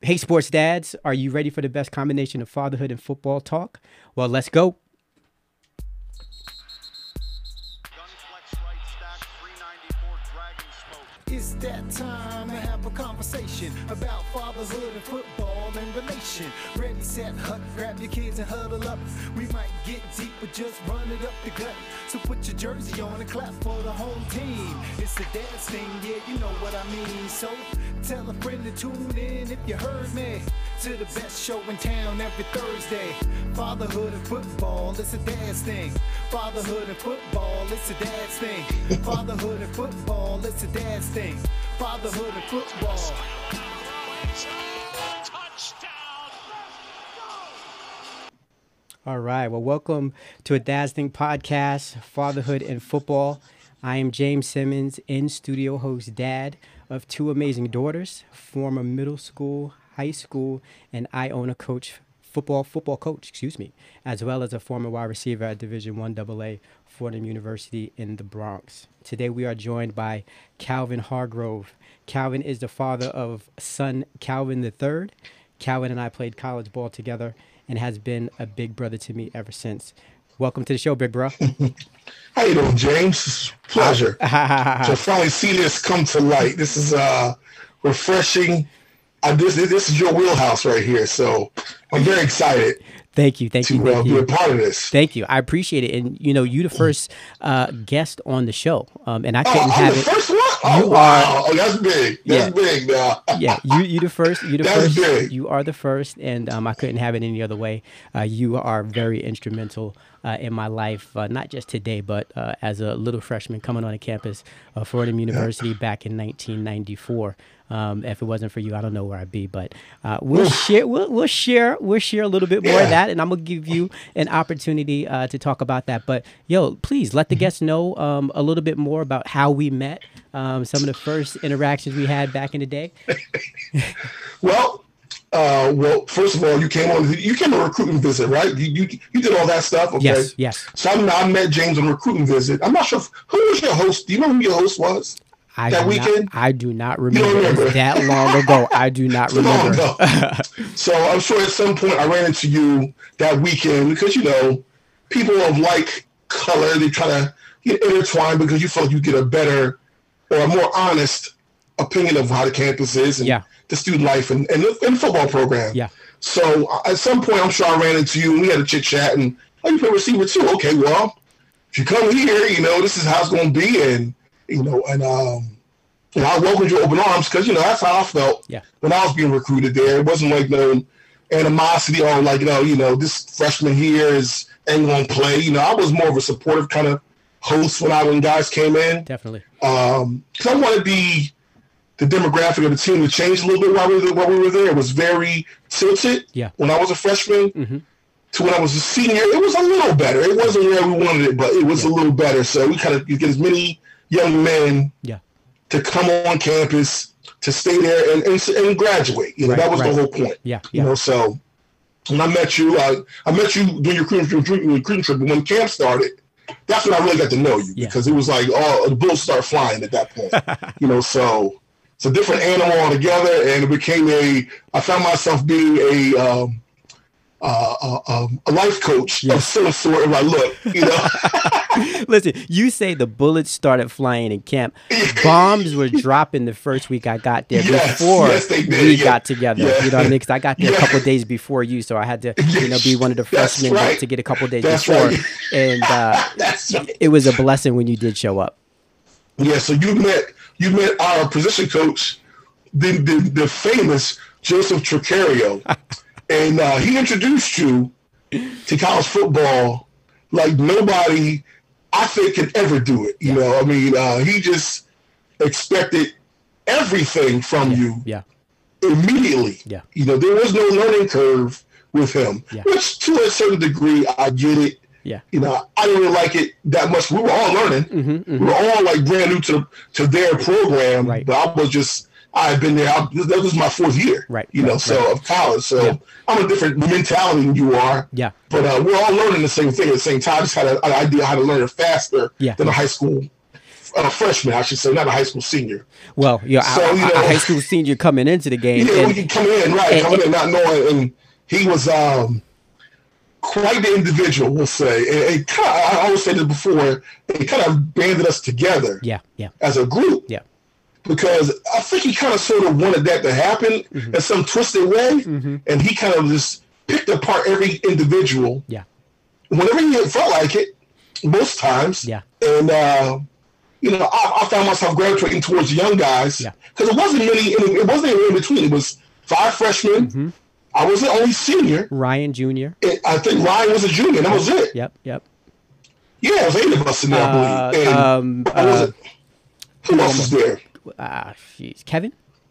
Hey, sports dads, are you ready for the best combination of fatherhood and football talk? Well, let's go. It's that time to have a conversation about fatherhood and football and relation. Ready, set, hut, grab your kids and huddle up. We might get deep, but just run it up the gut. So put your jersey on and clap for the home team. It's the dad's thing, yeah, you know what I mean. So tell a friend to tune in if you heard me. To the best show in town every Thursday. Fatherhood and football, it's a dad's thing. Fatherhood and football, it's a dad's thing. Fatherhood and football, it's a dad's thing. Fatherhood and football. All right. Well, welcome to a Dad's Thing podcast, Fatherhood and Football. I am James Simmons, in-studio host dad of two amazing daughters, former middle school, high school, and Iona football coach, as well as a former wide receiver at Division I AA Fordham University in the Bronx. Today we are joined by Calvin Hargrove. Calvin is the father of son Calvin III. Calvin and I played college ball together and has been a big brother to me ever since. Welcome to the show, big bro. How you doing, James? It's a pleasure to finally see this come to light. This is refreshing. This is your wheelhouse right here, so I'm very excited. Thank you. Be a part of this. Thank you. I appreciate it. And you the first guest on the show, and I couldn't have the it. First one? You are. Oh, that's big. That's big now. Yeah, you the first. You the That's first. big. You are the first, and I couldn't have it any other way. You are very instrumental in my life, not just today, but as a little freshman coming on the campus of Fordham University back in 1994. If it wasn't for you, I don't know where I'd be, but we'll share a little bit more of that, and I'm gonna give you an opportunity to talk about that. But please let the guests know a little bit more about how we met, some of the first interactions we had back in the day. Well, first of all, you came on a recruiting visit, right? You did all that stuff, okay? Yes. So I met James on a recruiting visit. I'm not sure who was your host. Do you remember who your host was? Weekend? I do not remember. It was that long ago. I do not remember. So I'm sure at some point I ran into you that weekend because, people of like color, they try to get intertwined because you feel like you get a better or a more honest opinion of how the campus is and the student life and the football program. Yeah. So at some point, I'm sure I ran into you and we had a chit chat and, you play receiver too. Okay, well, if you come here, this is how it's going to be. And, I welcomed you open arms because, that's how I felt when I was being recruited there. It wasn't like no animosity or like, this freshman here ain't going to play. I was more of a supportive kind of host when guys came in. Definitely. Because I wanted the demographic of the team to change a little bit while we were there. It was very tilted when I was a freshman to when I was a senior. It was a little better. It wasn't where we wanted it, but it was a little better. So we kind of get as many young men to come on campus, to stay there and graduate. That was the whole point. So when I met you during your recruiting trip, but when camp started, that's when I really got to know you because it was like, the bullets start flying at that point. So it's a different animal altogether, and it became I found myself being a life coach of some sort. And like, look, Listen, you say the bullets started flying in camp. Bombs were dropping the first week I got there before we got together. You know what I mean? Because I got there a couple of days before you, so I had to, be one of the freshmen to get a couple of days before. Right. And it was a blessing when you did show up. Yeah. So you met our position coach, the famous Joseph Trocario, and he introduced you to college football like nobody, I think, could ever do it. He just expected everything from you immediately. There was no learning curve with him, which to a certain degree, I get it. I didn't really like it that much. We were all learning. We were all like brand new to their program, but I had been there. That was my fourth year, of college. So I'm a different mentality than you are. But we're all learning the same thing at the same time. Just had an idea how to learn it faster than a high school a freshman, I should say, not a high school senior. Well, a high school senior coming into the game. Yeah, we can come in, right? Coming in not knowing, and he was quite the individual, we'll say. And kind of, I always said this before, it kind of banded us together. Yeah. As a group. Yeah. Because I think he kind of sort of wanted that to happen in some twisted way, and he kind of just picked apart every individual. Yeah. Whenever he felt like it, most times. Yeah. And I found myself gravitating towards young guys because it wasn't many. It wasn't even in between. It was 5 freshmen. I was the only senior. Ryan Jr. I think Ryan was a junior. That was it. Yep. Yeah, it was 8 of us in there, I believe. And who else was there? Kevin?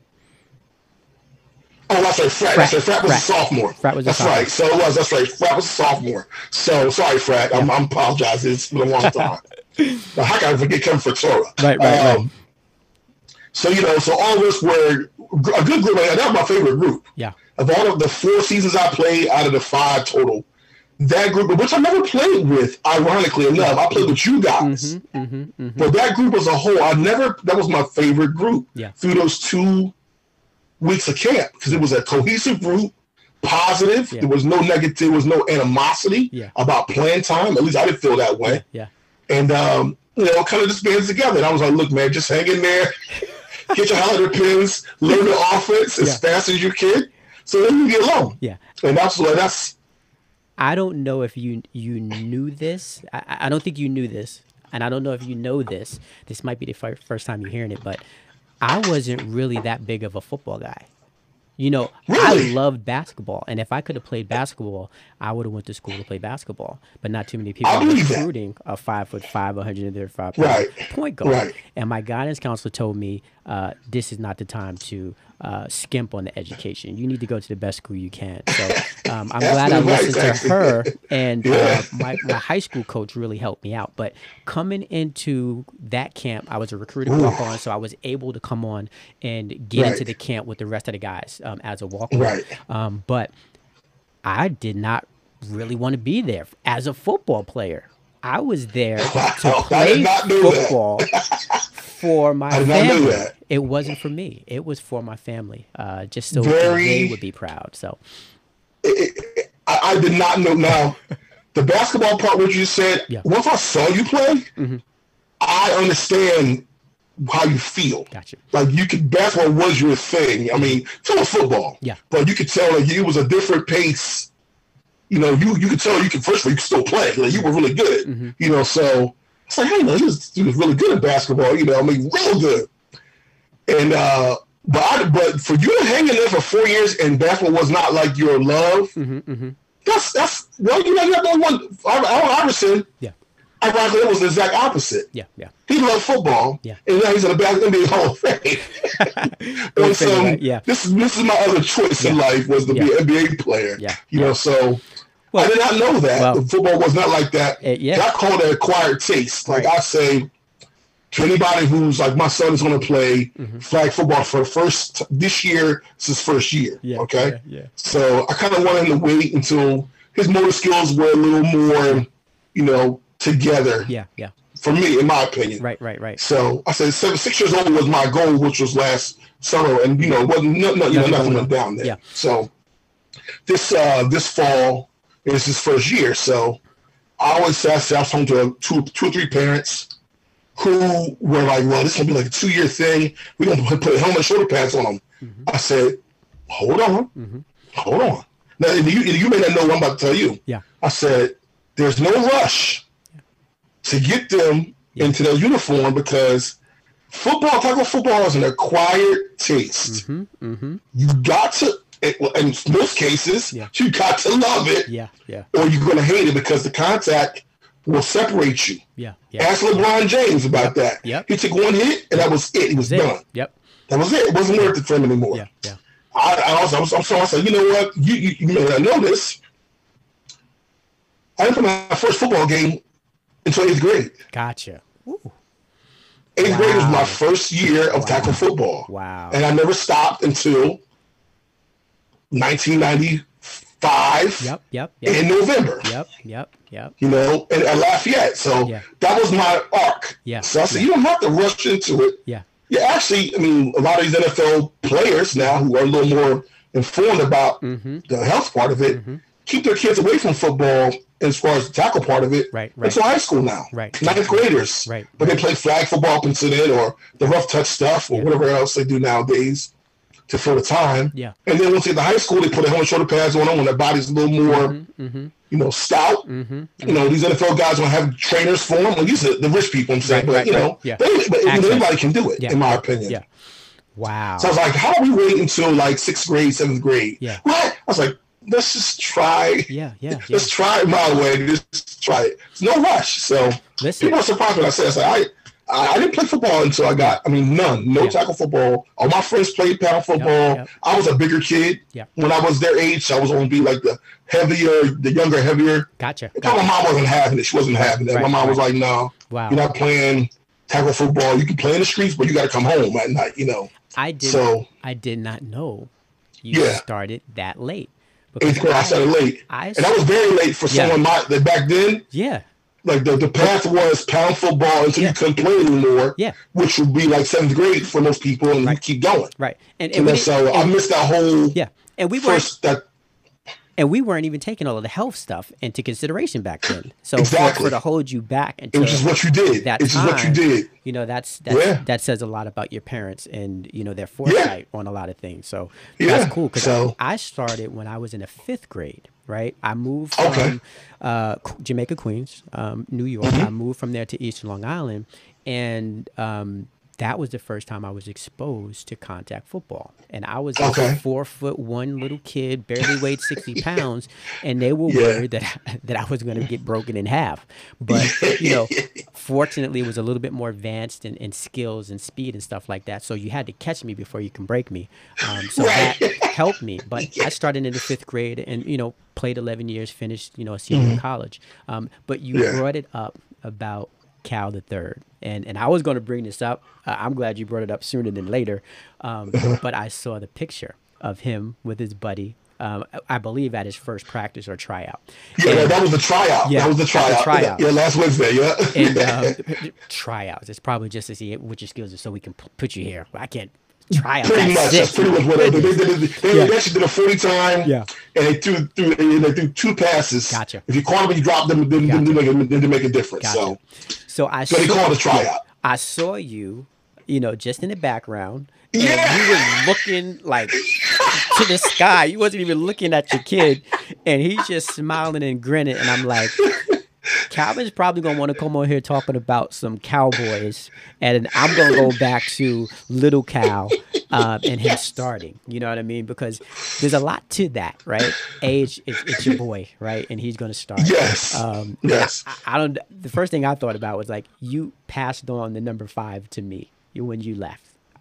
Oh, that's right, Frat. Frat was a sophomore. Frat was a sophomore. Right. So it was. That's right. Frat was a sophomore. So sorry, Frat. I'm apologizing. It's been a long time. But how can I forget Kevin Fertora? Right. So so all of us were a good group. That was my favorite group. Yeah. Of all of the 4 seasons I played, out of the 5 total, that group, which I never played with, ironically enough, I played with you guys. But that group as a whole, that was my favorite group through those 2 weeks of camp, because it was a cohesive group, positive. There was no negative, there was no animosity about playing time. At least I didn't feel that way. And, kind of just bands together. And I was like, look, man, just hang in there, get your holiday pins, learn the offense as fast as you can, so then you get along. Yeah. And that's. I don't know if you knew this. I don't think you knew this. And I don't know if you know this. This might be the first time you're hearing it, but I wasn't really that big of a football guy. Really? I loved basketball. And if I could have played basketball, I would have went to school to play basketball. But not too many people are recruiting a 5'5", 135-pound point guard. Right. And my guidance counselor told me, this is not the time to skimp on the education. You need to go to the best school you can. So I'm glad I listened to her. And my high school coach really helped me out. But coming into that camp, I was a recruited walk-on, so I was able to come on and get into the camp with the rest of the guys as a walk-on. Right. But I did not really want to be there as a football player. I was there to play football for my family. It wasn't for me. It was for my family, just so they would be proud. So I did not know. Now, the basketball part, what you said, once I saw you play, I understand how you feel. Gotcha. Like basketball was your thing. I mean, so was football. Yeah. But you could tell like it was a different pace. You could tell you could still play. Like you were really good. So it's like, hey, he was really good at basketball. I mean, real good. And but for you to hang in there for 4 years and basketball was not like your love. That's well, you have no one. Allen Iverson. Yeah. Ironically, it was the exact opposite. Yeah. He loved football. Yeah. And now he's in the NBA Hall of Fame. And so this is my other choice in life was to be an NBA player. Yeah. So. Well, I did not know that. Football was not like that. I call it an acquired taste. Like I say to anybody who's like, my son is going to play flag football for this year. It's his first year. Okay. Yeah. So I kind of wanted him to wait until his motor skills were a little more, together. Yeah. For me, in my opinion. Right. So I said 6 years old was my goal, which was last summer, and wasn't nothing went down there. Yeah. So this fall is his first year, so I always say I was home to two or three parents who were like, well, this is going to be like a 2-year thing. We're going to put helmet and shoulder pads on them. I said, hold on. Now, you may not know what I'm about to tell you. Yeah. I said, there's no rush to get them into their uniform because tackle football is an acquired taste. You got to, in most cases, you got to love it, or you're going to hate it because the contact will separate you. Ask LeBron James about that. He took one hit, and that was it. He was done. That was it. It wasn't worth it for him anymore. I said, you know what? You may not know this. I didn't play my first football game until 8th grade. Gotcha. Ooh. 8th grade was my first year of tackle football. Wow. And I never stopped until 1995, 5 Yep. in November. Yep. You know, and at Lafayette. So that was my arc. Yeah. So I said, you don't have to rush into it. Yeah. Yeah, actually, I mean, a lot of these NFL players now who are a little more informed about the health part of it keep their kids away from football as far as the tackle part of it until high school now. Right. Ninth graders. Right. But they play flag football up until then, or the rough touch stuff, or whatever else they do nowadays to fill the time. Yeah. And then once they get to high school, they put their helmet and shoulder pads on them when their body's a little more, you know, stout. You know, these NFL guys don't have trainers for them. Well, these are the rich people, I'm saying. But, you know, anybody can do it, in my opinion. Yeah. Wow. So I was like, how do we wait until like 6th grade, 7th grade? Yeah. What? I was like, let's just try. Yeah. Let's try it my way. Just try it. It's no rush. So people are surprised when I say, I didn't play football until I got, no tackle football. All my friends played pound football. I was a bigger kid. When I was their age, I was going to be like the younger, heavier. Gotcha. My mom wasn't having it. She wasn't having it. My mom was like, no, you're not playing tackle football. You can play in the streets, but you got to come home at night, you know. I did not know you started that late. 8th grade, I started late. And I was very late for someone that back then. Yeah. Like the path was pound football until you couldn't play anymore. Yeah. Which would be like 7th grade for most people, and you keep going. Right. And I missed that whole And we weren't even taking all of the health stuff into consideration back then. So for to hold you back until it was just what you did. It's just what you did. You know, that says a lot about your parents and, you know, their foresight on a lot of things. So that's cool. Because I started when I was in the 5th grade, right? I moved from Jamaica, Queens, New York. I moved from there to Eastern Long Island. And that was the first time I was exposed to contact football. And I was a 4'1" little kid, barely weighed 60 pounds, and they were worried that I was going to get broken in half. But, you know, fortunately, it was a little bit more advanced in skills and speed and stuff like that. So you had to catch me before you can break me. So that helped me. But I started in the 5th grade and, you know, played 11 years, finished, you know, a senior in college. But you brought it up about Cal the Third, and I was going to bring this up. I'm glad you brought it up sooner than later. But I saw the picture of him with his buddy. I believe at his first practice or tryout. That was the tryout. Yeah, that was the tryout. Yeah, last Wednesday. Yeah. And tryouts. It's probably just to see what your skills are, so we can put you here. I can't. Tryout. Pretty much. That's pretty much what they did. They actually did a 40 time. Yeah. And they threw 2 passes. Gotcha. If you caught them and you dropped them, then they make a difference. Gotcha. So they called a tryout. I saw you, you know, just in the background. And you were looking like to the sky. You wasn't even looking at your kid, and he's just smiling and grinning. And I'm like, Calvin's probably going to want to come on here talking about some Cowboys, and I'm going to go back to little Cal and him starting. You know what I mean? Because there's a lot to that, right? It's your boy, right? And he's going to start. Yes. Yes. I don't. The first thing I thought about was like, you passed on the number 5 to me when you left.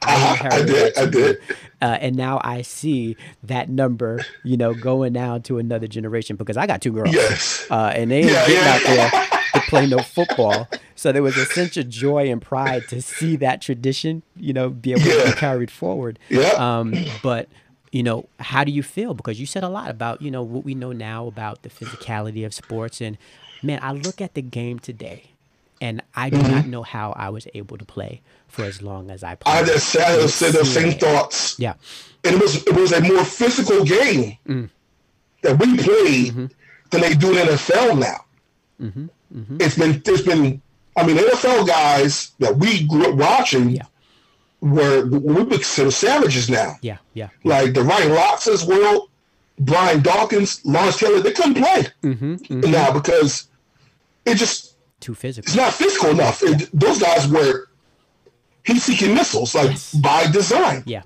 I did. And now I see that number, you know, going down to another generation because I got 2 girls. Yes. And they ain't getting out there to play no football. So there was a sense of joy and pride to see that tradition, you know, be able to be carried forward. Yeah. But, you know, how do you feel? Because you said a lot about, you know, what we know now about the physicality of sports. And, man, I look at the game today, and I do not know how I was able to play for as long as I played. I just said the same thoughts. Yeah. And it was a more physical game that we played than they do in NFL now. There's been NFL guys that we grew up watching were we would consider savages now. Yeah. Like the Ryan Lotz's world, Brian Dawkins, Lawrence Taylor, they couldn't play now because it just too physical. It's not physical enough. Those guys were heat-seeking missiles, like by design. Yeah.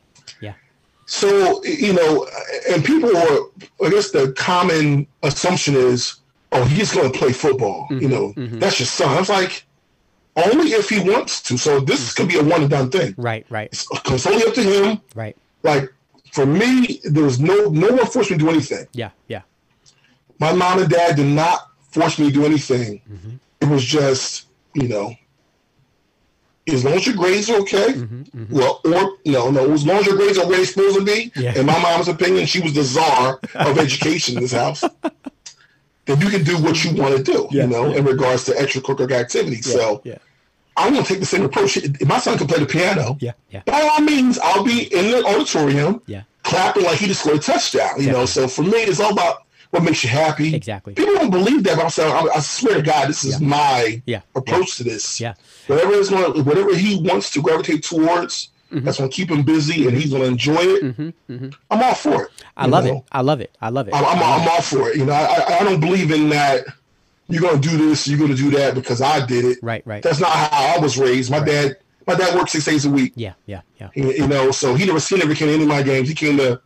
So, you know, and people are, I guess the common assumption is, oh, he's going to play football. You know, that's your son. I was like, only if he wants to. So this could be a one-and-done thing. Right. It's only up to him. Right. Like, for me, there was no one forced me to do anything. Yeah. My mom and dad did not force me to do anything. It was just, you know, as long as your grades are okay, well, or no, as long as your grades are where they're supposed to be, in my mom's opinion, she was the czar of education in this house, then you can do what you want to do, in regards to extracurricular activities. So I want to take the same approach. If my son can play the piano, by all means, I'll be in the auditorium clapping like he just scored a touchdown, you know. So for me, it's all about what makes you happy. Exactly. People don't believe that, but I'm saying, I swear to God, this is my approach to this. Whatever he wants to gravitate towards, that's going to keep him busy and he's going to enjoy it. I'm all for it. I love it. I'm all for it. You know, I don't believe in that. You're going to do this, you're going to do that because I did it. Right. That's not how I was raised. My dad worked 6 days a week. Yeah. You know, so he never came to any of my games. He came to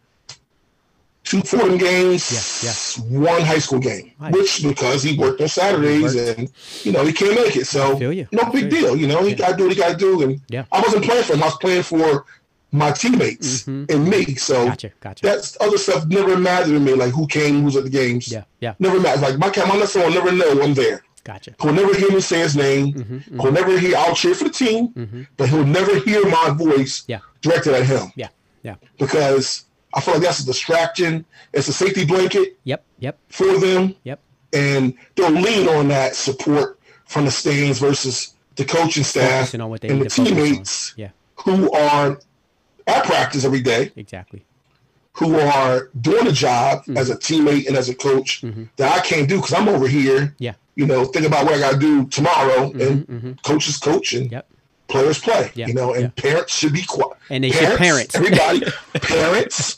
2 Fordham games, 1 high school game, which because he worked on Saturdays and, you know, he can't make it. So no big deal. You know, he got to do what he got to do. And I wasn't playing for him. I was playing for my teammates and me. So gotcha. That's other stuff never mattered to me, like who came, who's at the games. Never mattered. Like my son will never know I'm there. Gotcha. He'll never hear me say his name. He'll never hear, I'll cheer for the team, but he'll never hear my voice directed at him. Yeah. Because I feel like that's a distraction. It's a safety blanket for them. And they'll lean on that support from the stands versus the coaching staff and the teammates who are at practice every day. Exactly. Who are doing a job as a teammate and as a coach that I can't do because I'm over here. You know, think about what I got to do tomorrow, and coaches coach and players play. You know, and parents should be quiet. And they should parent. Everybody, parents,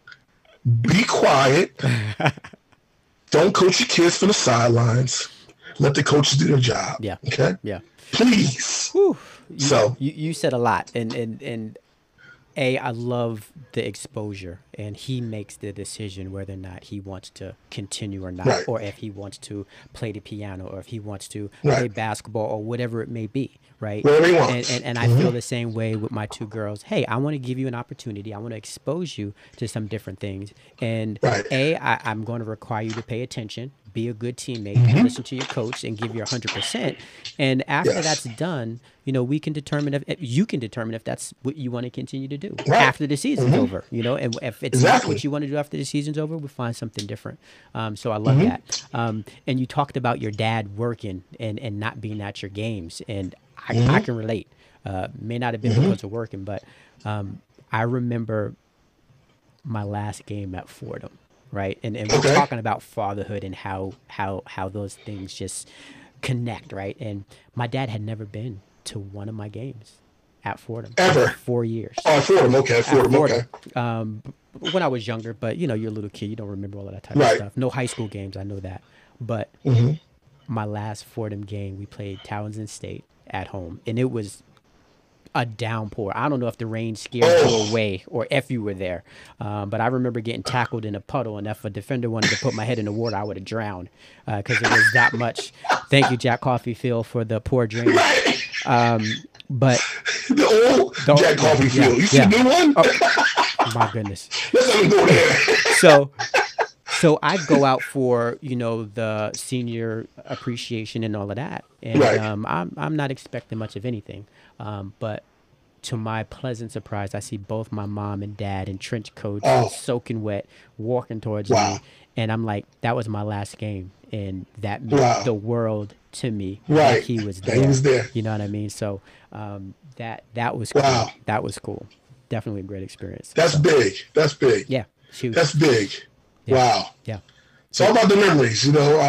be quiet. Don't coach your kids from the sidelines. Let the coaches do their job. Okay. Please. Whew. So you said a lot, and I love the exposure, and he makes the decision whether or not he wants to continue or not, or if he wants to play the piano, or if he wants to play basketball, or whatever it may be, right? Whatever he wants. And I feel the same way with my 2 girls. Hey, I want to give you an opportunity. I want to expose you to some different things. And I'm going to require you to pay attention, be a good teammate, and listen to your coach, and give your 100%. And after that's done, you know, we can determine if you can determine if that's what you want to continue to do after the season's over. You know, and if it's not what you want to do after the season's over, we'll find something different. So I love that. And you talked about your dad working and not being at your games, and I can relate. May not have been because of working, but I remember my last game at Fordham. Right. And we're talking about fatherhood and how those things just connect. Right. And my dad had never been to one of my games at Fordham. Ever. 4 years. Oh, Fordham. Okay. Fordham. Okay. When I was younger, but you know, you're a little kid. You don't remember all of that type of stuff. No high school games. I know that. But my last Fordham game, we played Townsend State at home, and it was a downpour. I don't know if the rain scared you away or if you were there, but I remember getting tackled in a puddle, and if a defender wanted to put my head in the water, I would have drowned because it was that much. Thank you, Jack Coffeyfield, for the poor drainage. But the old Jack Coffeyfield. You see the new one? Oh, my goodness. Let's let me go there. So I go out for, you know, the senior appreciation and all of that, and I'm not expecting much of anything. But to my pleasant surprise, I see both my mom and dad in trench coats, soaking wet, walking towards me. And I'm like, that was my last game. And that meant the world to me. Like he was there. He was there. You know what I mean? So that was cool. That was cool. Definitely a great experience. That's big. That's big. Yeah. Huge. That's big. Yeah. Wow. Yeah. It's all about the memories, you know.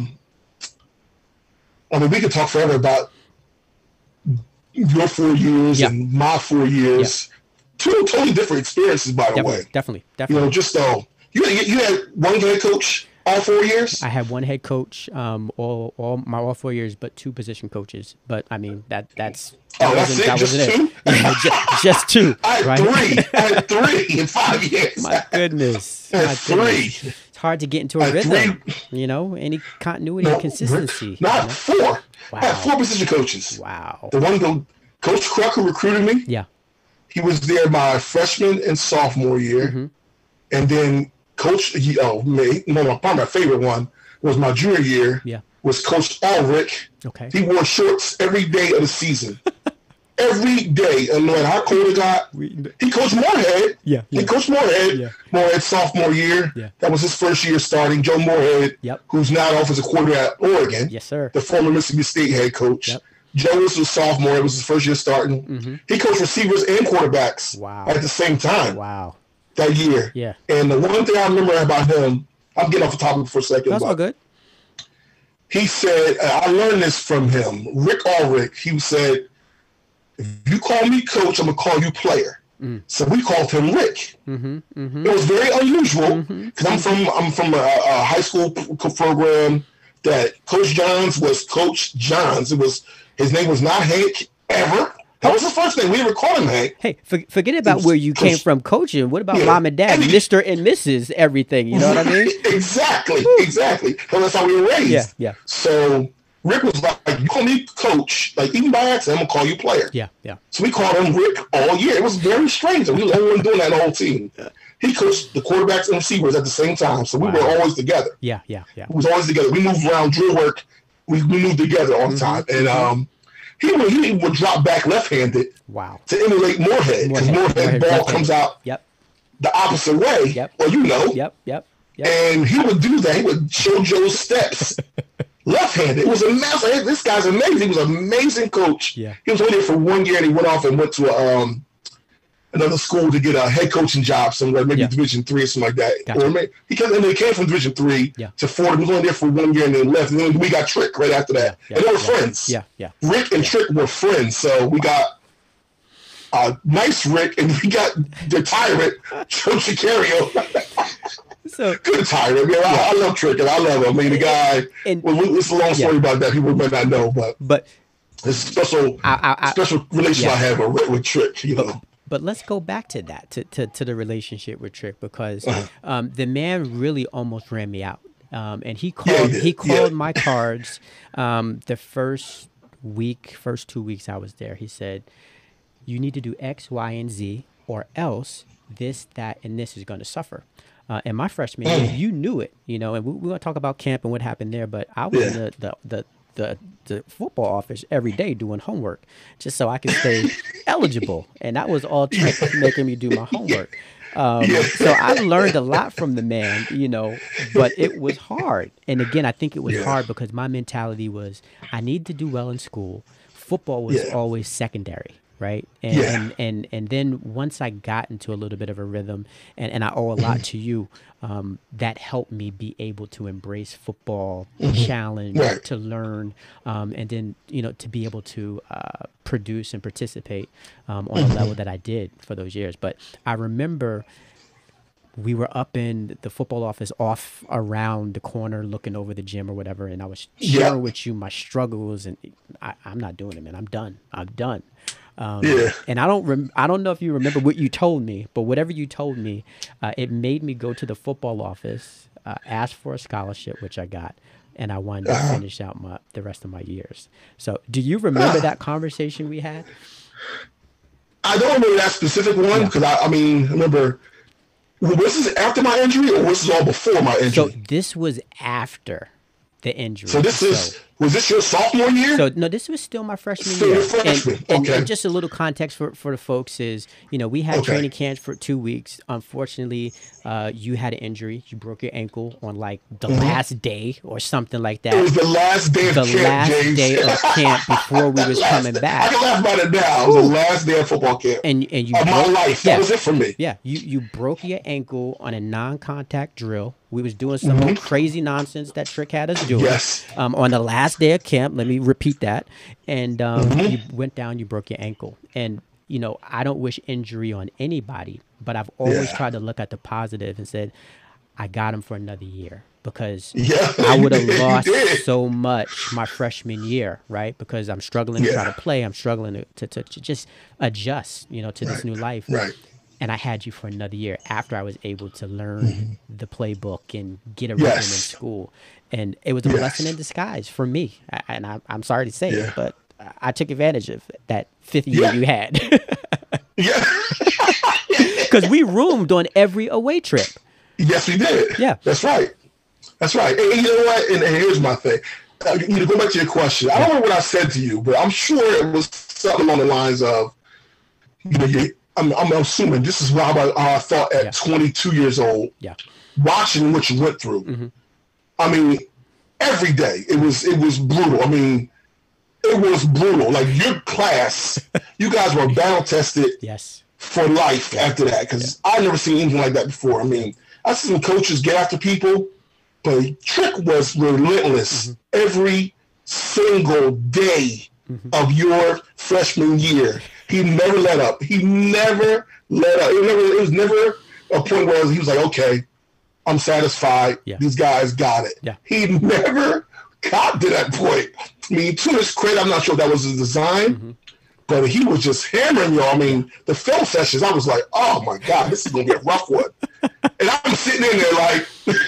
I mean, we could talk forever about your 4 years and my 4 years. 2 totally different experiences, by the way. Definitely. You know, just you had one head coach all 4 years? I had one head coach all 4 years, but 2 position coaches. But I mean that's it. Just 2. I had 3 in 5 years. My goodness. Goodness. It's hard to get into a rhythm. You know, any continuity and consistency. Not 4. Wow. I had 4 position coaches. Wow. The one Coach Kruk, who recruited me. Yeah. He was there my freshman and sophomore year. And then Coach, probably my favorite one was my junior year. Yeah. Was Coach Ulrich. Okay. He wore shorts every day of the season. every day. And no matter how cold it got, he coached Moorhead. Yeah. He coached Moorhead. Yeah. Moorhead sophomore year. Yeah. That was his first year starting. Joe Moorhead, who's now the offensive coordinator at Oregon. Yes, sir. The former Mississippi State head coach. Yep. Joe was a sophomore. It was his first year starting. Mm-hmm. He coached receivers and quarterbacks at the same time. Wow. That year. Yeah. And the one thing I remember about him, I'm getting off the topic for a second. That's all good. He said, I learned this from him, Rick Ulrich. He said, if you call me coach, I'm going to call you player. So we called him Rick. It was very unusual because I'm from a high school program that Coach Johns was Coach Johns. His name was not Hank ever. That was his first name. We never called him Hank. Hey, forget about where you came from coaching. What about mom and dad, Mr. and Mrs. everything? You know what I mean? Exactly. Because that's how we were raised. Yeah. So Rick was like, you call me coach, like even by accident, I'm going to call you player. Yeah. So we called him Rick all year. It was very strange. We were the only one doing that in the whole team. He coached the quarterbacks and receivers at the same time. So we were always together. Yeah. We was always together. We moved around drill work. We moved together all the time. And he would drop back left-handed to emulate Moorhead. Because Moorhead ball comes out the opposite way. Well, you know. Yep. And he would do that. He would show Joe's steps. Left-handed. It was amazing. This guy's amazing. He was an amazing coach. Yeah. He was only there for 1 year, and he went off and went to another school to get a head coaching job somewhere, maybe Division III or something like that. Gotcha. Or maybe, he came from Division III to Florida. He was only there for 1 year and then left. And then we got Trick right after that. And they were friends. Yeah. Rick and Trick were friends. So we got nice Rick, and we got the tyrant, Joe Tricario. So good tyrant. I love Trick, and I love him. I mean, the guy. It's a long story about that. People might not know, but it's a special relationship I have with Trick. You know. But let's go back to that, to the relationship with Trick, because the man really almost ran me out. And he called my cards the first 2 weeks I was there. He said, you need to do X, Y, and Z, or else this, that, and this is going to suffer. And my freshman year, you knew it, you know, and we're going to talk about camp and what happened there, but I was in the football office every day doing homework just so I could stay eligible. And that was all Trick making me do my homework. So I learned a lot from the man, you know, but it was hard. And again, I think it was hard because my mentality was I need to do well in school. Football was always secondary. Right. And then once I got into a little bit of a rhythm, and I owe a lot to you, that helped me be able to embrace football, challenge, to learn, and then, you know, to be able to produce and participate on a level that I did for those years. But I remember we were up in the football office off around the corner looking over the gym or whatever, and I was sharing with you my struggles, and I'm not doing it, man. I'm done. And I don't know if you remember what you told me, but whatever you told me, it made me go to the football office, ask for a scholarship, which I got, and I wanted to finish out the rest of my years. So do you remember that conversation we had? I don't remember that specific one because I remember, was this after my injury or was this all before my injury? So this was after the injury. So was this your sophomore year? So no, this was still my freshman year. And just a little context for the folks is, you know, we had training camps for 2 weeks. Unfortunately, you had an injury. You broke your ankle on like the last day or something like that. It was the last day of camp, day of camp before we was coming back. I can laugh about it now. It was the last day of football camp. And you of my life. That was it for me. Yeah, you broke your ankle on a non-contact drill. We was doing some crazy nonsense that Trick had us doing. Yes. On the last day of camp, let me repeat that. And you went down, you broke your ankle. And, you know, I don't wish injury on anybody, but I've always tried to look at the positive and said, I got him for another year because I would have lost so much my freshman year, right? Because I'm struggling to try to play. I'm struggling to just adjust, you know, to this new life. Right. And I had you for another year after I was able to learn the playbook and get a rhythm in school. And it was a blessing in disguise for me. And I'm sorry to say it, but I took advantage of that fifth year you had. Because we roomed on every away trip. Yes, we did. Yeah. That's right. And you know what? And here's my thing. You know, go back to your question. I don't know what I said to you, but I'm sure it was something along the lines of, you know, I'm assuming this is how I thought at 22 years old. Yeah. Watching what you went through. I mean, every day it was brutal. I mean, it was brutal. Like your class, you guys were battle tested. Yes. For life after that, because I never seen anything like that before. I mean, I seen coaches get after people, but Trick was relentless every single day of your freshman year. He never let up. He never let up. It was never a point where he was like, okay, I'm satisfied. Yeah. These guys got it. Yeah. He never got to that point. I mean, to his credit, I'm not sure if that was his design, but he was just hammering y'all. I mean, the film sessions, I was like, oh my God, this is going to be a rough one. And I'm sitting in there like,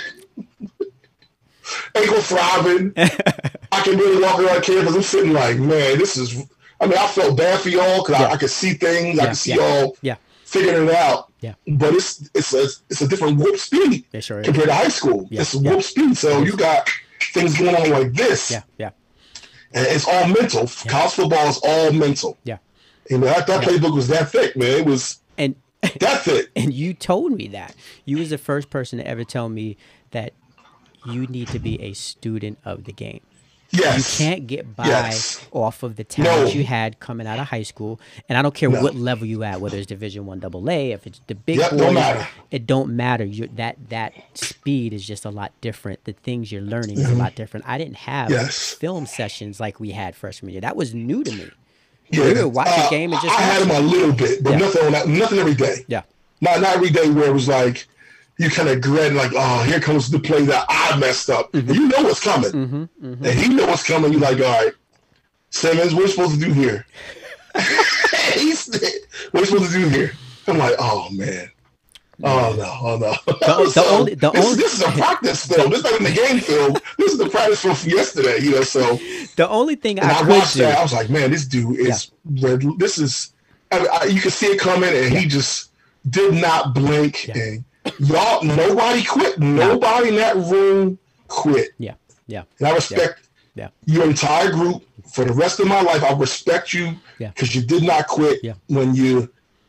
ankle throbbing. I can really walk around campus. I'm sitting like, man, this is, I mean, I felt bad for y'all because I could see things. I could see y'all figuring it out. Yeah. But it's a different warp speed compared to high school. It's a warp speed. So you got things going on like this. Yeah, yeah. And it's all mental. Yeah. College football is all mental. Yeah. You know, that playbook was that thick, man. It was that thick. And you told me that. You was the first person to ever tell me that you need to be a student of the game. Yes. You can't get by off of the talent you had coming out of high school. And I don't care what level you at, whether it's Division I AA, if it's the big boys, it don't matter. That speed is just a lot different. The things you're learning is a lot different. I didn't have film sessions like we had freshman year. That was new to me. Yeah, we would watch a game and just I had them a little bit, but nothing every day. Yeah. Not every day where it was like you kind of dread, like, oh, here comes the play that I messed up. And you know what's coming. And he know what's coming. You're like, all right, Simmons, what are you supposed to do here? What are you supposed to do here? I'm like, oh, man. Oh, no. This is a practice film. This is not in the game film. This is the practice film from yesterday, you know, so. The only thing I watched that, I was like, man, this dude is, this is, you can see it coming, and he just did not blink, and y'all, nobody quit. Nobody in that room quit. Yeah, yeah. And I respect your entire group for the rest of my life. I respect you because you did not quit when you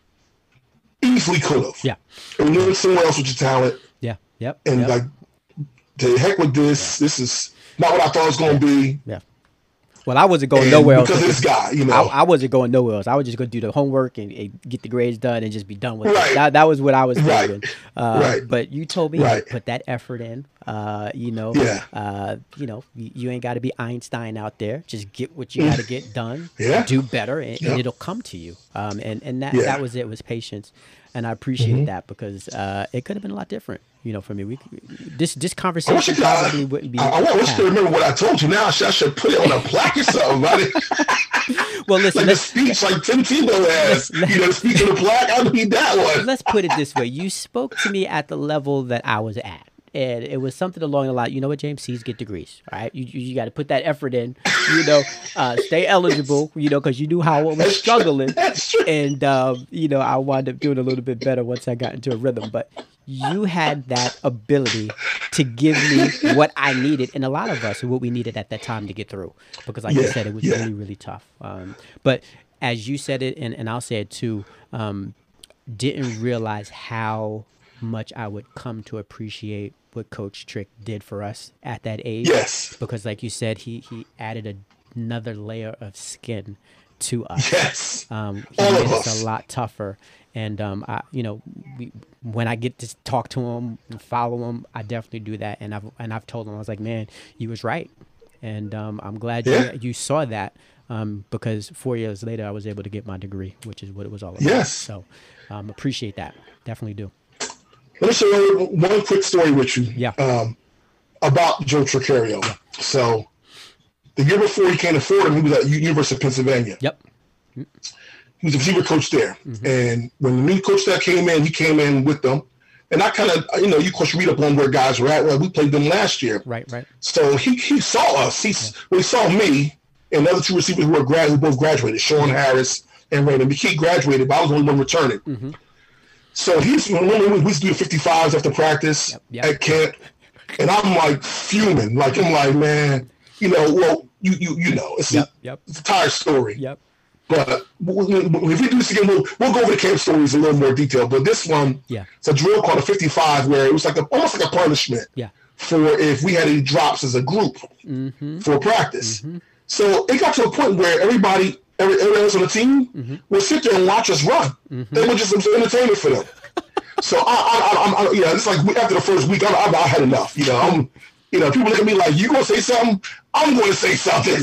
easily could have. Yeah. And went somewhere else with your talent. Yeah, yep. And like, to heck with this. This is not what I thought it was going to be. Yeah. Well, I wasn't going nowhere else. Because of this guy, you know. I wasn't going nowhere else. I was just going to do the homework and get the grades done and just be done with it. That was what I was thinking. But you told me to put that effort in. You know, you ain't got to be Einstein out there. Just get what you got to get done. Do better, and it'll come to you. And that was it. It was patience. And I appreciate that because it could have been a lot different. You know, for me, this conversation probably wouldn't be. I want you to remember what I told you. Now I should put it on a plaque or something. Well, listen, like the speech like Tim Tebow has. You know, the speech on the plaque. I need that one. Let's put it this way: you spoke to me at the level that I was at. And it was something along the line, you know what, James? C's get degrees, all right? You got to put that effort in, you know, stay eligible, you know, because you knew how I was struggling. That's true. And, you know, I wound up doing a little bit better once I got into a rhythm. But you had that ability to give me what I needed, and a lot of us, what we needed at that time to get through. Because like you said, it was really, really tough. But as you said it, and I'll say it too, didn't realize how much I would come to appreciate what Coach Trick did for us at that age. Yes. Because like you said, he added another layer of skin to us. Yes. He made us a lot tougher. And, when I get to talk to him and follow him, I definitely do that. And I've told him, I was like, man, you was right. And I'm glad you saw that because 4 years later, I was able to get my degree, which is what it was all about. Yes. So appreciate that. Definitely do. Let me share one quick story with you. Yeah. About Joe Tricario. Yeah. So the year before he came to Fordham, he was at University of Pennsylvania. Yep. He was a receiver coach there. And when the new coach that came in, he came in with them. And I kind of, you of course, read up on where guys were at. Well, we played them last year. Right. So he saw us. He saw me and the other two receivers who both graduated, Sean Harris and Raymond McKee graduated, but I was the only one returning. So we used to do the 55s after practice at camp, and I'm like fuming. Like I'm like, man, well, you know, it's a tired story. Yep. But if we do this again, we'll go over the camp stories in a little more detail. But this one, it's a drill called a 55, where it was like almost like a punishment for if we had any drops as a group for practice. So it got to a point where everybody else on the team would sit there and watch us run. They were just entertainment for them. So I'm it's like after the first week, I had enough. People look at me like, you gonna say something? I'm going to say something.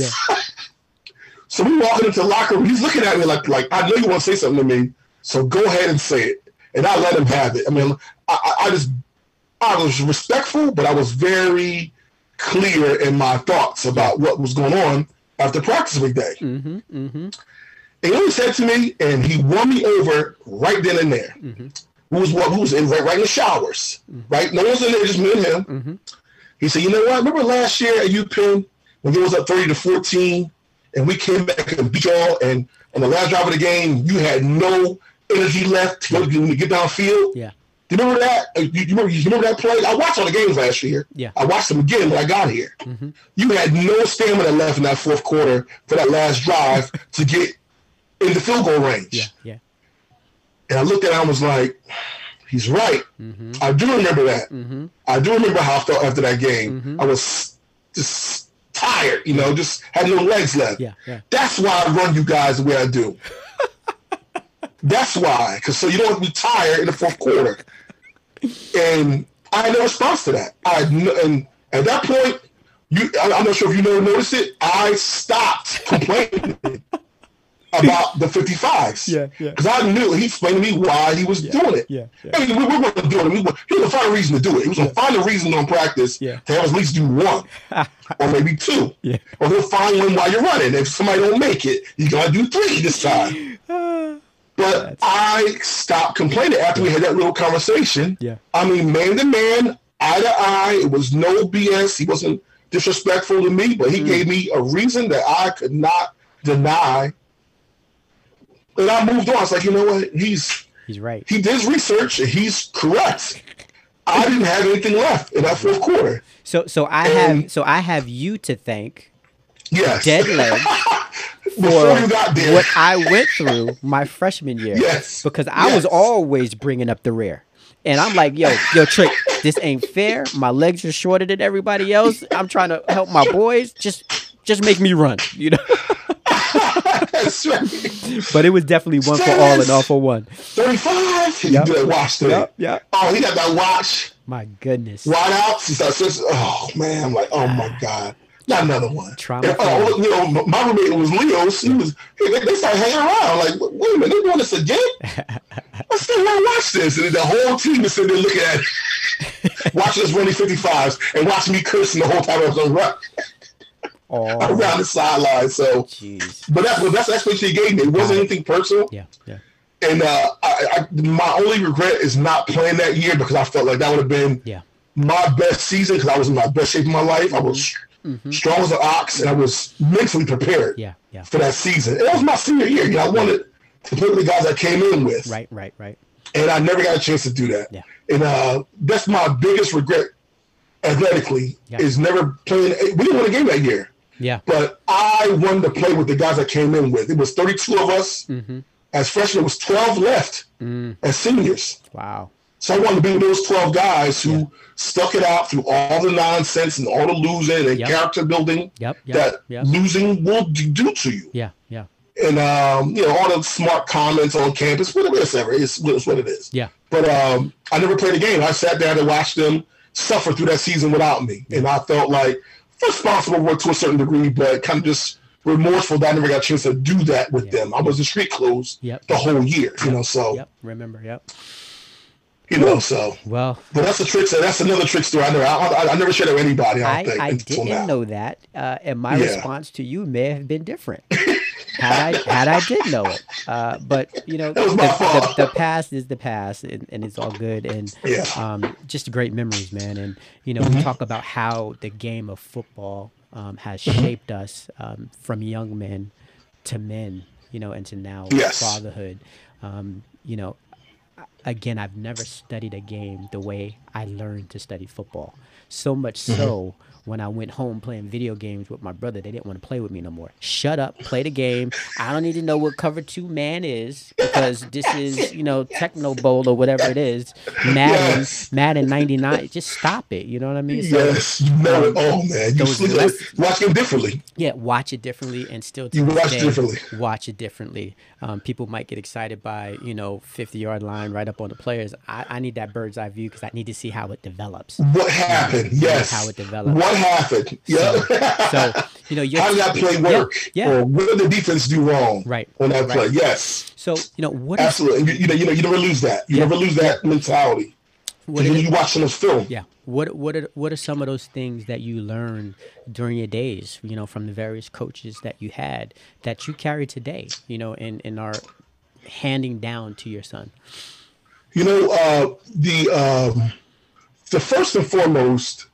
So we walking into the locker room. He's looking at me like I know you want to say something to me. So go ahead and say it, and I let him have it. I mean, I was respectful, but I was very clear in my thoughts about what was going on after practice week day. And he said to me, and he won me over right then and there. Who was in right in the showers, right? No one's in there, just me and him. He said, you know what? Remember last year at UPenn when it was up 30-14, and we came back and beat y'all, and on the last drive of the game, you had no energy left to get downfield? Yeah. Do you remember that? You remember that play? I watched all the games last year. Yeah. I watched them again when I got here. You had no stamina left in that fourth quarter for that last drive to get in the field goal range. Yeah. And I looked at him and was like, he's right. I do remember that. I do remember how I felt after that game. I was just tired, just had no legs left. Yeah. That's why I run you guys the way I do. That's why, because so you don't have to be tired in the fourth quarter. And I had no response to that. And at that point, I'm not sure if you noticed it, I stopped complaining about the 55s. Because I knew he explained to me why he was doing it. Hey, we were going to do it. He was going to find a reason to do it. He was going to find a reason on practice to have us at least do one or maybe two. Or he'll find one while you're running. If somebody don't make it, you got to do 3 this time. But I stopped complaining after we had that little conversation. I mean, man to man, eye to eye. It was no BS. He wasn't disrespectful to me, but he gave me a reason that I could not deny. And I moved on. I was like, you know what? He's right. He did his research. And he's correct. I didn't have anything left in that fourth quarter. So I have you to thank. Yes. Dead leg. For what I went through my freshman year. Yes. Because I was always bringing up the rear. And I'm like, yo, Trick, this ain't fair. My legs are shorter than everybody else. I'm trying to help my boys. Just make me run, That's right. But it was definitely one for all and all for one. 35. Yep. You do that watch thing. Yep. Oh, he got that watch. My goodness. Wide out. Oh, man. I'm like, oh, my God. Not another one. Trauma. My roommate was Leo's. They started hanging around. Like, wait a minute, they doing this again? I still want to watch this. And the whole team is sitting there looking at it, watching us running 55s and watching me cursing the whole time I was on run. Around the sideline. So, but that's the explanation he gave me. It wasn't anything personal. Yeah. And my only regret is not playing that year because I felt like that would have been my best season because I was in my best shape of my life. I was strong as an ox, and I was mentally prepared for that season. And that was my senior year. I wanted to play with the guys I came in with. Right. And I never got a chance to do that. Yeah. And that's my biggest regret athletically is never playing. We didn't win a game that year. Yeah. But I wanted to play with the guys I came in with. It was 32 of us. As freshmen, it was 12 left as seniors. Wow. So I wanted to be with those 12 guys who stuck it out through all the nonsense and all the losing and character building that losing will do to you. Yeah. And, all the smart comments on campus, whatever it's what it is. Yeah. But I never played a game. I sat down and watched them suffer through that season without me. And I felt like responsible to a certain degree, but kind of just remorseful that I never got a chance to do that with them. I was in street clothes the whole year, so. Yep, remember, So. Well. But that's a trick. That's another trick story. I never shared it with anybody, I didn't know that, and my response to you may have been different. had I did know it, but that was my fault. The past is the past, and it's all good, and just great memories, man. And we talk about how the game of football has shaped us from young men to men, and to now fatherhood. again, I've never studied a game the way I learned to study football. So much so, when I went home playing video games with my brother, they didn't want to play with me no more. Shut up, play the game. I don't need to know what cover 2 man is, because this is, Techno Bowl or whatever it is. Madden 99. Just stop it. You know what I mean? So, yes, you know it all, man. Watch it differently. Yeah, watch it differently, and still to you this watch day, differently. Watch it differently. People might get excited by 50-yard line right up on the players. I need that bird's eye view, because I need to see how it develops. What happened? Yes. How it develops. What happened? Yeah. So how did that play work? Yeah. Or what did the defense do wrong? Right. On that play? Yes. So what? Absolutely. You never lose that. You never lose that mentality. You watch those film. Yeah. What are some of those things that you learned during your days? From the various coaches that you had that you carry today. And are handing down to your son. The first and foremost,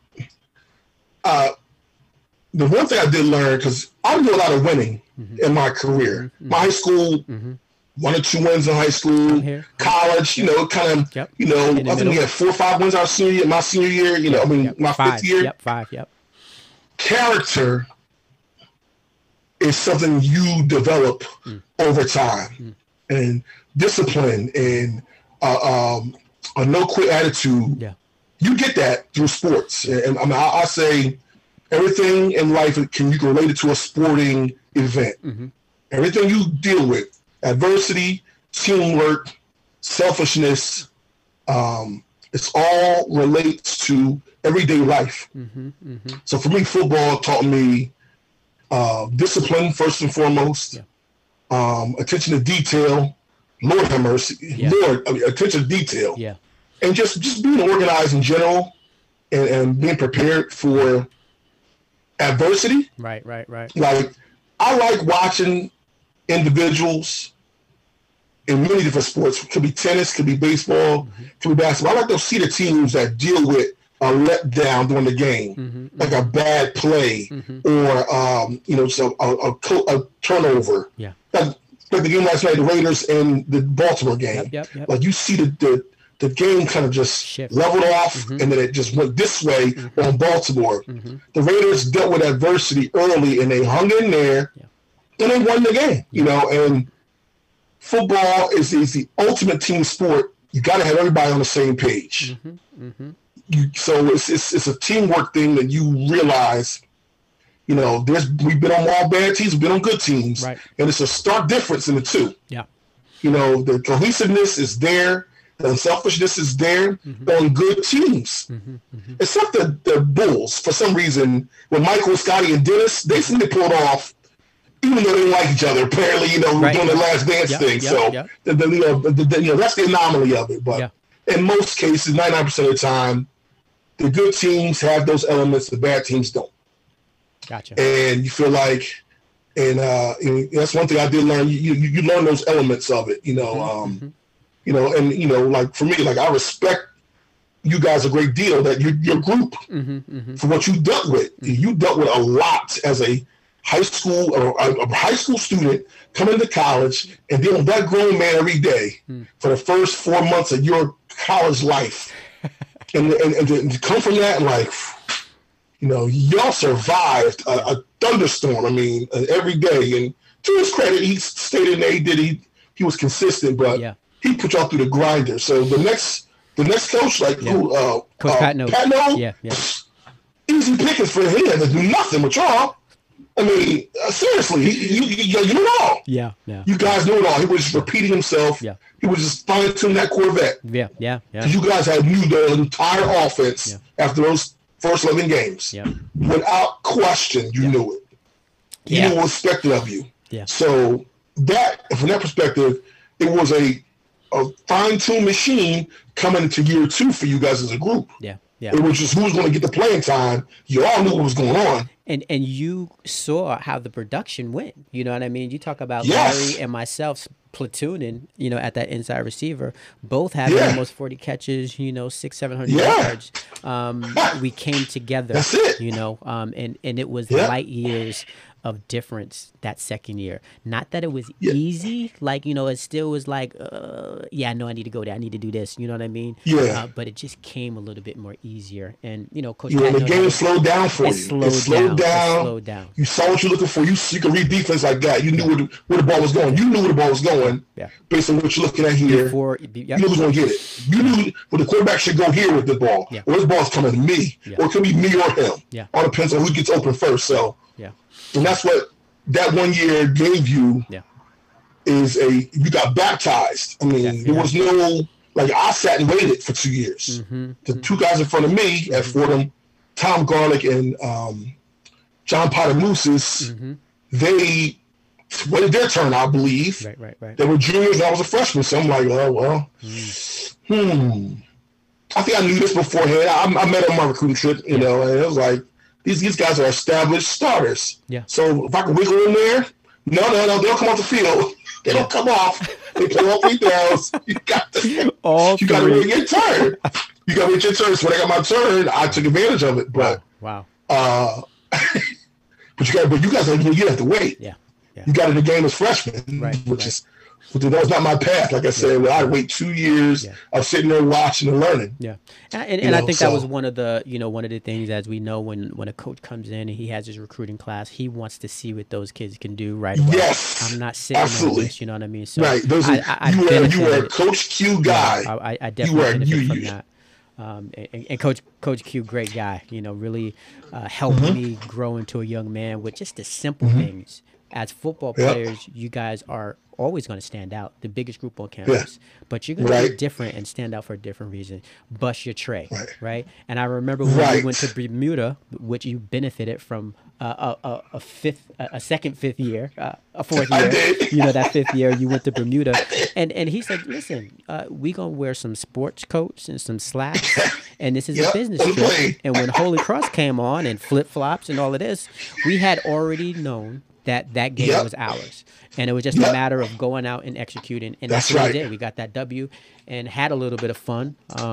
the one thing I did learn, because I did a lot of winning in my career. My high school, 1 or 2 wins in high school, college, kind of, I think we had 4 or 5 wins my senior year, my 5th year. Yep, 5, yep. Character is something you develop over time, and discipline and a no quit attitude. Yeah. You get that through sports. And I say everything in life you can relate it to a sporting event. Everything you deal with, adversity, teamwork, selfishness, it's all relates to everyday life. So for me, football taught me discipline first and foremost, attention to detail. Lord have mercy. Attention to detail. Yeah. And just being organized in general, and being prepared for adversity. Right. Like, I like watching individuals in many different sports. It could be tennis, could be baseball, could be basketball. I like to see the teams that deal with a letdown during the game, like a bad play, or a turnover. Yeah. Like the game last night, the Raiders and the Baltimore game. Yep. Like, you see the game kind of just shift, leveled off, and then it just went this way on Baltimore. The Raiders dealt with adversity early, and they hung in there, and they won the game. And football is the ultimate team sport. You got to have everybody on the same page. So it's a teamwork thing that you realize. We've been on all bad teams, we've been on good teams, right, and it's a stark difference in the two. Yeah. The cohesiveness is there, the unselfishness is there on good teams. Except the Bulls, for some reason, with Michael, Scotty, and Dennis, they seem to pull it off, even though they didn't like each other. Apparently, right, doing the last dance thing. That's the anomaly of it. But in most cases, 99% of the time, the good teams have those elements, the bad teams don't. Gotcha. And you feel like, and that's one thing I did learn. You learn those elements of it, like for me, like, I respect you guys a great deal, that your group for what you dealt with. You dealt with a lot as a high school or a high school student coming to college and dealing with that grown man every day for the first 4 months of your college life, and to come from that and like. Y'all survived a thunderstorm. Every day. And to his credit, he stayed in there. He was consistent, but he put y'all through the grinder. So the next coach, like Coach Patno, easy pickings for him. He had to do nothing with y'all. Seriously, you know it all. Yeah. You guys know it all. He was just repeating himself. Yeah. He was just fine-tuning that Corvette. Yeah. Because you guys had knew the entire offense after those first 11 games. Yeah. Without question, you knew it. You knew what was expected of you. Yeah. So from that perspective, it was a fine-tuned machine coming into year 2 for you guys as a group. Yeah. It was just who was going to get the playing time. You all knew what was going on. And you saw how the production went. You know what I mean? You talk about Yes. Larry and myself platooning, at that inside receiver, both having Yeah. almost 40 catches, 600-700 Yeah. yards. We came together, That's it. and it was Yeah. light years of difference that second year. Not that it was Yeah. easy, like, it still was like, I know I need to go there. I need to do this. You know what I mean? Yeah. But it just came a little bit more easier. And, Coach You know, Pat the knows game how- slowed down for It you. slowed It slowed down. It down. slowed down. You saw what you're looking for. You could read defense like that. You knew where the ball was going. You knew where the ball was going Yeah. based on what you're looking at here. Yep. You knew who's going to get it. You knew where the quarterback should go here with the ball. Yeah. Or this ball's coming to me. Yeah. Or it could be me or him. Yeah. All depends on who gets open first. So, Yeah. and that's what that 1 year gave you. Yeah. You got baptized. I mean, Yeah. there was no, like, I sat and waited for 2 years. Mm-hmm. The two guys in front of me at Fordham, Tom Garlick and John Potamoussis, they waited their turn, I believe. Right. They were juniors and I was a freshman, so I'm like, oh, well, I think I knew this beforehand. I met them on my recruiting trip, and it was like, these guys are established starters. Yeah. So if I can wiggle in there, no, they don't come off the field. They don't come off. They play all 3 downs. You got to wait your turn. You got to wait your turn. So when I got my turn, I took advantage of it. But Wow. but you guys have to wait. Yeah. You got in the game as freshmen, that was not my path. Like I said, I'd wait 2 years of sitting there watching and learning. Yeah, and I think that was one of the things, as we know, when a coach comes in and he has his recruiting class, he wants to see what those kids can do right away. Yes, I'm not sitting on this. You know what I mean? So right. You were a Coach Q guy. Yeah, I definitely benefit from that. And Coach Q, great guy. Really helped me grow into a young man with just the simple things. As football players, you guys are always going to stand out, the biggest group on campus, but you're going to be different and stand out for a different reason. Bust your tray, right? And I remember when you went to Bermuda, which you benefited from a second fifth year, a fourth year. That 5th year you went to Bermuda, and he said, "Listen, we gonna wear some sports coats and some slacks, and this is a business trip." And when Holy Cross came on and flip flops and all of this, we had already known that game was ours, and it was just a matter of going out and executing, and that's what we did. We got that W and had a little bit of fun.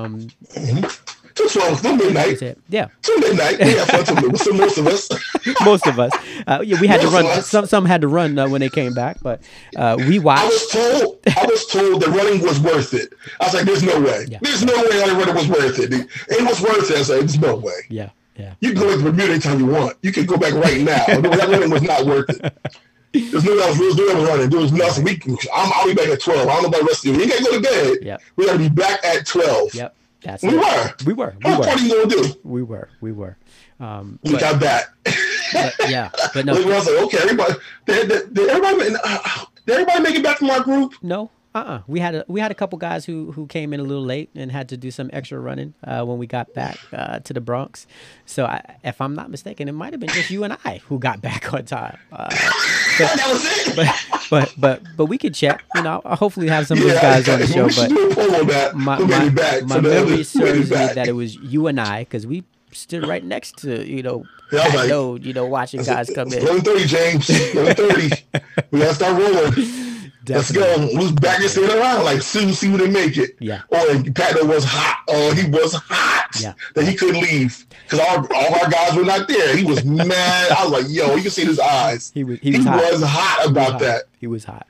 Till 12, till midnight. Yeah. Till midnight. We had fun till most of us. Most of us. We had to run. Some had to run when they came back, but we watched. I was told that running was worth it. I was like, there's no way. Yeah. There's no way running was worth it. It was worth it. I was like, there's no way. Yeah. Yeah. You can go back to Bermuda anytime you want. You can go back right now. That running was not worth it. There's no else. There was running. There was nothing. I'll be back at 12. I don't know about the rest of you. We can't go to bed. Yep. We got to be back at 12. Yep. That's we were. What are you going to do? We were. We got that. But no. I was like, okay, everybody. Did everybody make it back from our group? No. We had a couple guys who came in a little late and had to do some extra running when we got back to the Bronx. So if I'm not mistaken, it might have been just you and I who got back on time. That was it. But we could check. Hopefully have some of those guys on the show. But my memory serves me that it was you and I, because we stood right next to Pat Node, watching guys come in. 11:30, James. 11:30. We gotta start rolling. Definitely. Let's go. Who's back and standing around like soon see when they make it. Yeah. Or Pat was hot. He was hot. Yeah. That he couldn't leave because all our guys were not there. He was mad. I was like, yo, you can see his eyes. He was hot about that. He was hot.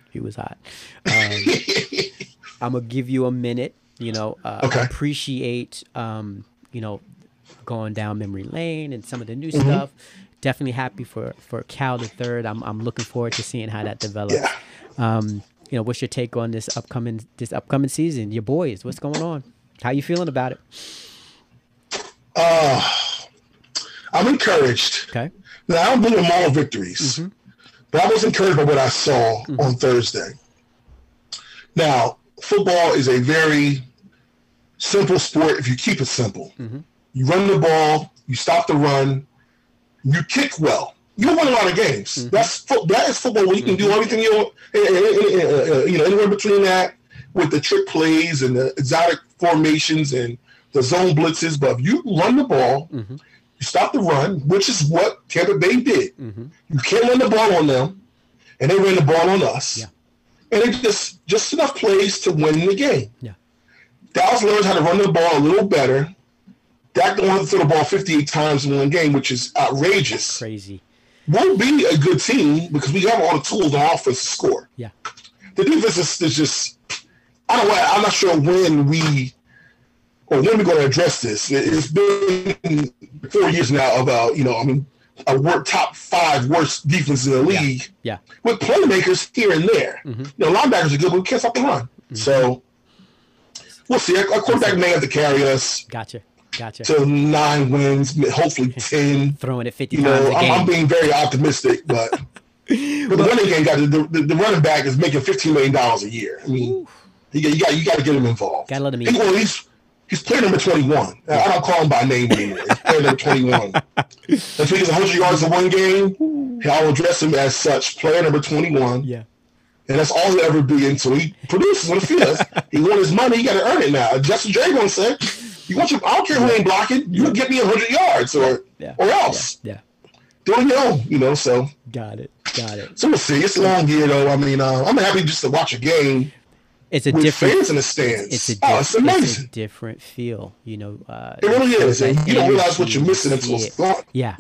I'm gonna give you a minute. Okay. Appreciate going down memory lane and some of the new stuff. Definitely happy for Cal the third. I'm looking forward to seeing how that develops. Yeah. What's your take on this upcoming season? Your boys, what's going on? How you feeling about it? I'm encouraged. Okay. Now, I don't believe in moral victories, but I was encouraged by what I saw on Thursday. Now, football is a very simple sport if you keep it simple. You run the ball, you stop the run, you kick well. You win a lot of games. That is football where you can do everything anywhere between that with the trick plays and the exotic formations and the zone blitzes. But if you run the ball You stop the run, which is what Tampa Bay did. You can't run the ball on them, and they ran the ball on us. Yeah. And it just enough plays to win the game. Yeah. Dallas learns how to run the ball a little better. Dak don't have to throw the ball 58 times in one game, which is outrageous. Crazy. We'll be a good team because we have all the tools on offense to score. Yeah. The defense is just, I'm not sure when we're going to address this. It's been 4 years now of, a top 5 worst defense in the league. Yeah. With playmakers here and there. Linebackers are good, but we can't stop the run. So we'll see. Our quarterback may have to carry us. Gotcha. To 9 wins, hopefully 10. Throwing it 50 times a game. I'm being very optimistic, but the running game the running back is making $15 million a year. I mean, you got to get him involved. Got to let him eat. He's player number 21. I don't call him by name anymore. He's player number 21. If he gets 100 yards in one game, I'll address him as such, player number 21. Yeah. And that's all he'll ever be until he produces on the field. He won his money. He got to earn it now. Justin Jay going to say, I don't care who ain't blocking. You get me 100 yards or else. Yeah. Doing your own, so. Got it. So we'll see. It's a long year, though. I mean, I'm happy just to watch a game. It's a with different fans in the stands. It's amazing. It's a different feel, it really is, and you don't realize what you're missing until it's gone. Yeah.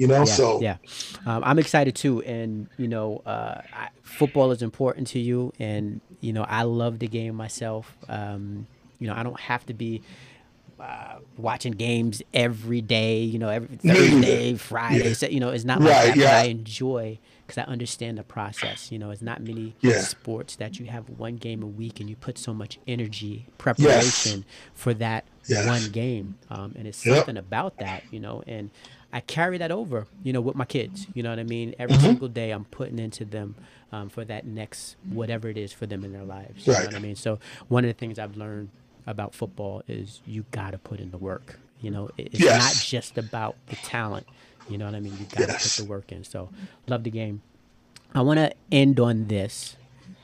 I'm excited too, and football is important to you, and I love the game myself. I don't have to be watching games every day. Every Thursday, Friday. So, it's not like that. But I enjoy. Because I understand the process. It's not many sports that you have one game a week and you put so much energy, preparation for that one game. And it's something about that, and I carry that over, with my kids. You know what I mean? Every single day I'm putting into them for that next whatever it is for them in their lives. You know what I mean? So one of the things I've learned about football is you got to put in the work. It's not just about the talent. You know what I mean? You got to put the work in. So, love the game. I want to end on this.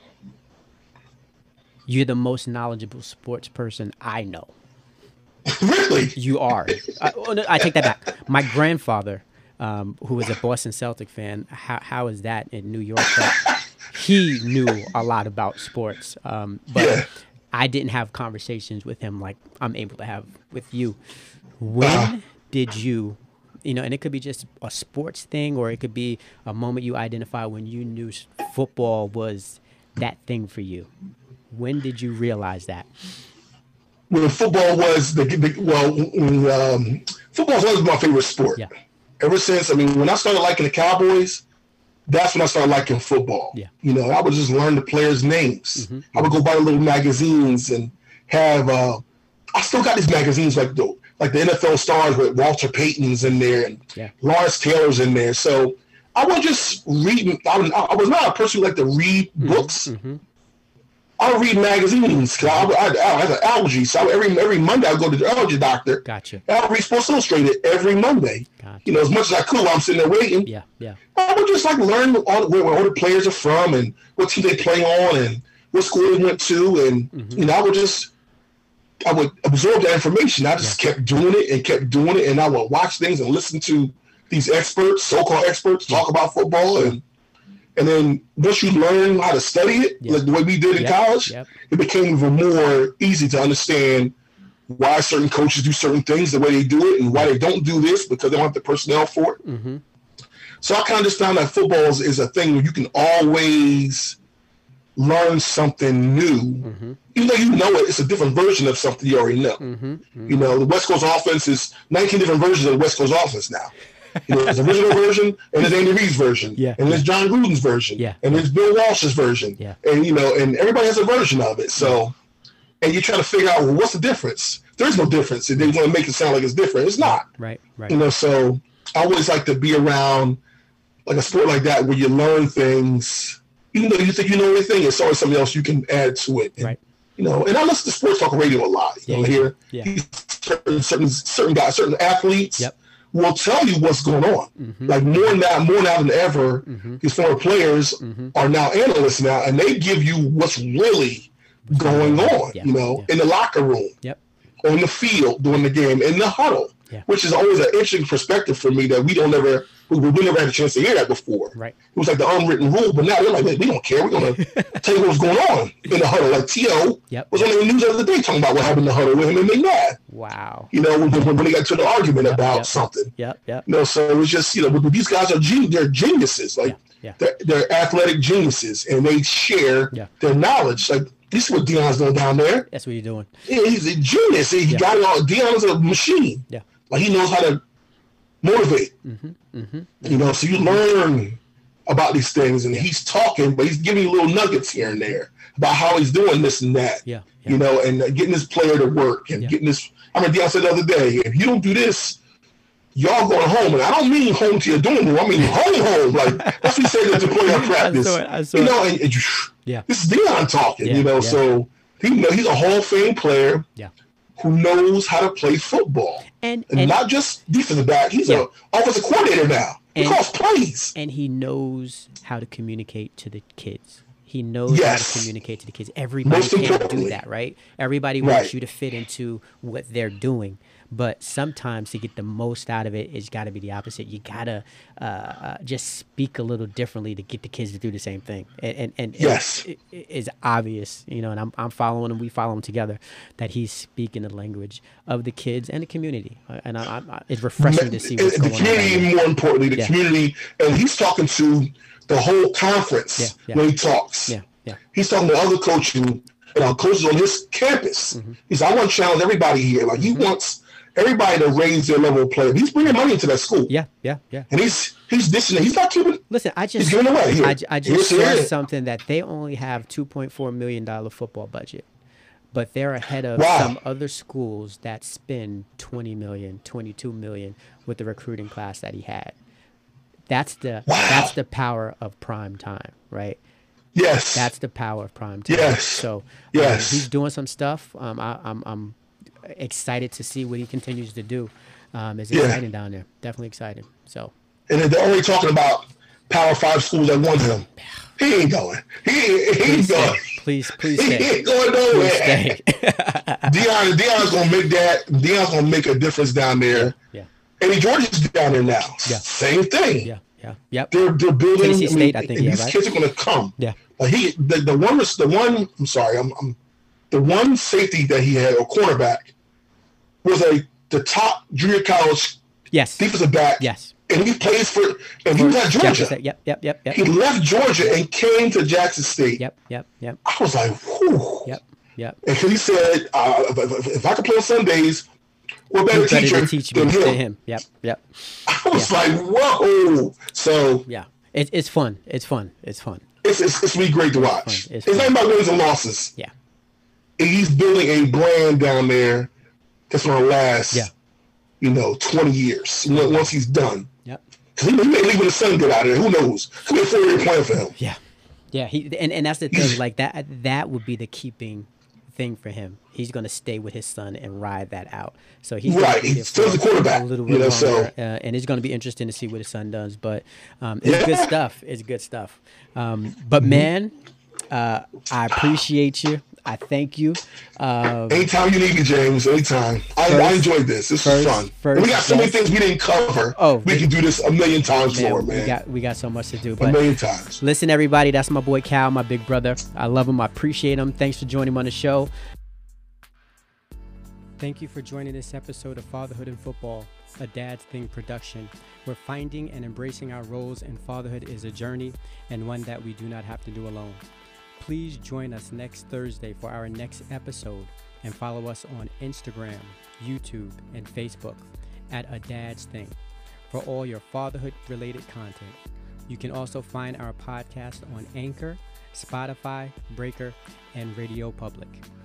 You're the most knowledgeable sports person I know. Really? You are. I take that back. My grandfather, who was a Boston Celtic fan, how is that in New York? He knew a lot about sports. But I didn't have conversations with him like I'm able to have with you. When did you... and it could be just a sports thing, or it could be a moment you identify when you knew football was that thing for you. When did you realize that? When football was football was always my favorite sport. Yeah. Ever since, when I started liking the Cowboys, that's when I started liking football. Yeah. I would just learn the players' names. I would go buy little magazines and have. I still got these magazines like the NFL stars with Walter Payton's in there and Lawrence Taylor's in there. So I would just read. I was not a person who liked to read books. I would read magazines because I had an allergy. So every Monday I would go to the allergy doctor. Gotcha. And I would read Sports Illustrated every Monday. Gotcha. As much as I could while I'm sitting there waiting. Yeah. I would just learn where all the players are from and what team they play on and what school they went to. And, I would absorb that information. I just kept doing it, and I would watch things and listen to these experts, so-called experts, talk about football, and then once you learn how to study it, like the way we did in college, it became even more easy to understand why certain coaches do certain things the way they do it, and why they don't do this because they don't have the personnel for it. So I kind of just found that football is a thing where you can always learn something new. Even though it's a different version of something you already know. The West Coast offense is 19 different versions of the West Coast offense now. There's the original version, and there's Andy Reid's version, and there's John Gruden's version, and there's Bill Walsh's version, and and everybody has a version of it. So, and you try to figure out, well, what's the difference? There's no difference. They want to make it sound like it's different. It's not. Right. So I always like to be around like a sport like that where you learn things. Even though you think you know everything, it's always something else you can add to it. And, and I listen to sports talk radio a lot. Here, certain guys, certain athletes will tell you what's going on. Like more now than ever, these former players are now analysts now, and they give you what's really going on. In the locker room, on the field during the game, in the huddle. which is always an interesting perspective for me that we never had a chance to hear that before. Right. It was like the unwritten rule, but now they're like, we don't care. We're going to tell you what's going on in the huddle. Like T.O. was on the news the other day talking about what happened in the huddle with him and McNabb. Wow. You know, when they got to the argument about something. Yep. You know, so it's just, you know, these guys are they're geniuses. Like, they're athletic geniuses, and they share their knowledge. Like, this is what Deion's doing down there. That's what he's doing. Yeah, he's a genius. He got it all. Deion is a machine. Yeah. Like, he knows how to motivate. You know, so you learn about these things, and he's talking, but he's giving you little nuggets here and there about how he's doing this and that. You know, and getting this player to work and getting this. I mean, Deion said the other day, if you don't do this, y'all going home. And I don't mean home to your dorm room. I mean home. Like, that's what he said at the player practice. I saw you know, and this is Deion talking, you know, so he's a Hall of Fame player who knows how to play football. And not just defensive back. He's an offensive coordinator now. He calls plays. And he knows how to communicate to the kids. He knows how to communicate to the kids. Everybody can't do that, right? Everybody wants you to fit into what they're doing. But sometimes to get the most out of it, it's got to be the opposite. You got to just speak a little differently to get the kids to do the same thing. And it is obvious, you know, and I'm following him, we follow him together, that he's speaking the language of the kids and the community. And it's refreshing to see what's going on. The community, more importantly, the community. And he's talking to the whole conference when he talks. He's talking to other coaches on his campus. He said, I want to challenge everybody here. Like, he wants everybody to raise their level of play. He's bringing money into that school. And he's dishing it. He's not keeping. Listen, he's giving away. I just saw something that they only have $2.4 million football budget, but they're ahead of some other schools that spend $20 million, $22 million with the recruiting class that he had. That's the power of prime time, right? Yes. That's the power of prime time. Yes. So he's doing some stuff. I'm excited to see what he continues to do. It's exciting down there. Definitely exciting. So. And they're only talking about Power 5 schools that want him. He ain't going. He ain't going. Please he stay. He ain't going nowhere. Deion's gonna make that. Deion's gonna make a difference down there. Eddie George is down there now. Same thing. Yep. They're building. Tennessee State, I think. These kids are gonna come. Yeah. The one. I'm sorry. The one safety that he had, or cornerback, was the top junior college defensive back. Yes. And he plays and he was at Georgia. Yep. He left Georgia and came to Jackson State. Yep. I was like, whew. Yep. And he said, if I could play on Sundays, what better teacher than him? Yep. I was like, whoa. So it's fun. It's really great to watch. It's not about wins and losses. Yeah. And he's building a brand down there that's going to last, 20 years once he's done. Yep. Because he may leave when the sun get out of there. Who knows? Could be a 4-year plan for him. Yeah. And that's the thing. Like that would be the keeping thing for him. He's going to stay with his son and ride that out. So he's He's still the quarterback. A little bit longer, and it's going to be interesting to see what his son does. But it's good stuff. It's good stuff. But man, I appreciate you. I thank you. Anytime you need me, James. Anytime. I enjoyed this. This was fun. We got so many things we didn't cover. We can do this a million times more, man. We got so much to do. A million times. Listen, everybody, that's my boy Cal, my big brother. I love him. I appreciate him. Thanks for joining me on the show. Thank you for joining this episode of Fatherhood and Football, a Dad's Thing production, where finding and embracing our roles in fatherhood is a journey and one that we do not have to do alone. Please join us next Thursday for our next episode and follow us on Instagram, YouTube, and Facebook at A Dad's Thing for all your fatherhood-related content. You can also find our podcast on Anchor, Spotify, Breaker, and Radio Public.